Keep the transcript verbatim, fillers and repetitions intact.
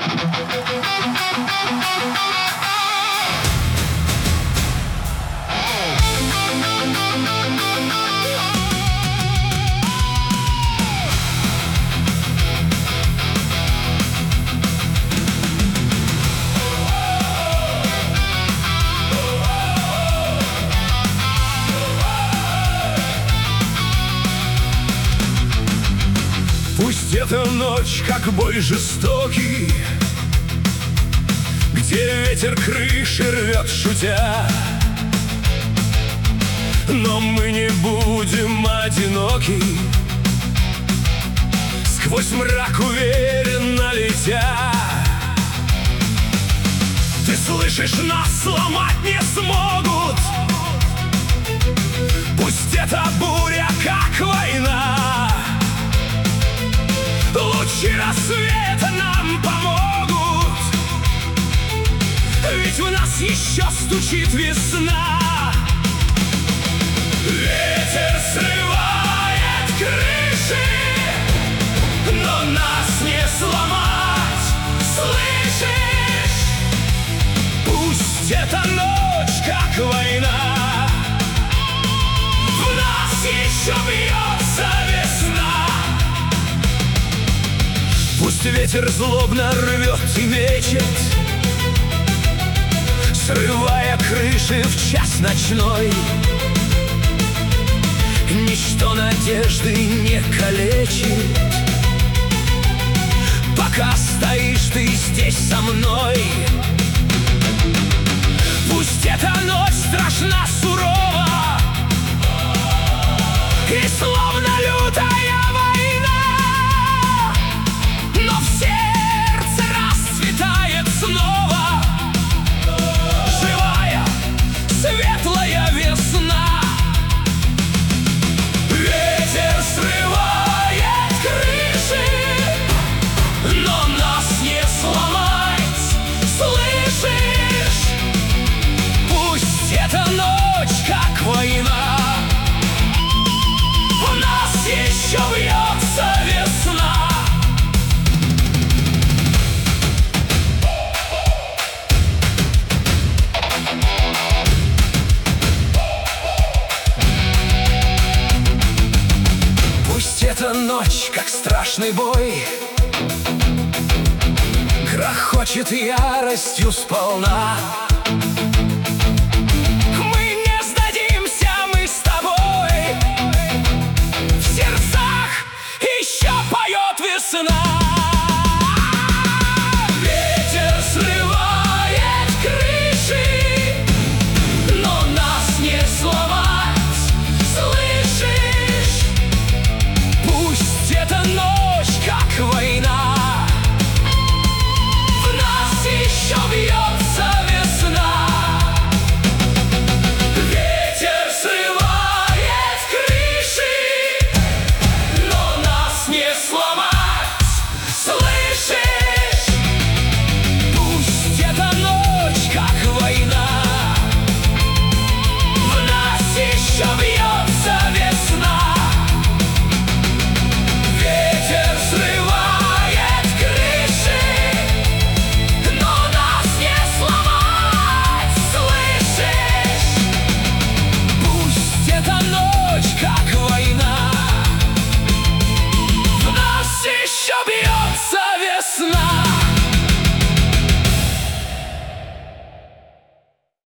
Пусть эта ночь, как бой жестокий, где ветер крыши рвет, шутя, но мы не будем одиноки, сквозь мрак уверенно летя. Ты слышишь, нас сломать не смогут. Пусть эта буря, как война, лучи рассвета нам помогут, ведь в нас еще стучит весна. Ветер срывает крыши, но нас не сломать, слышишь? Пусть эта ночь, как война, в нас еще бьется весна. Пусть ветер злобно рвет и мечет, срывая крыши в час ночной, ничто надежды не калечит, пока стоишь ты здесь со мной. Пусть эта ночь страшна, сурова и словно лютая война, но в сердце расцветает снова живая, светлая весна. Ветер срывает крыши, но нас не сломать, слышишь? Пусть эта ночь, как война, в нас еще бьется весна. Пусть эта ночь, как страшный бой, грохочет яростью сполна,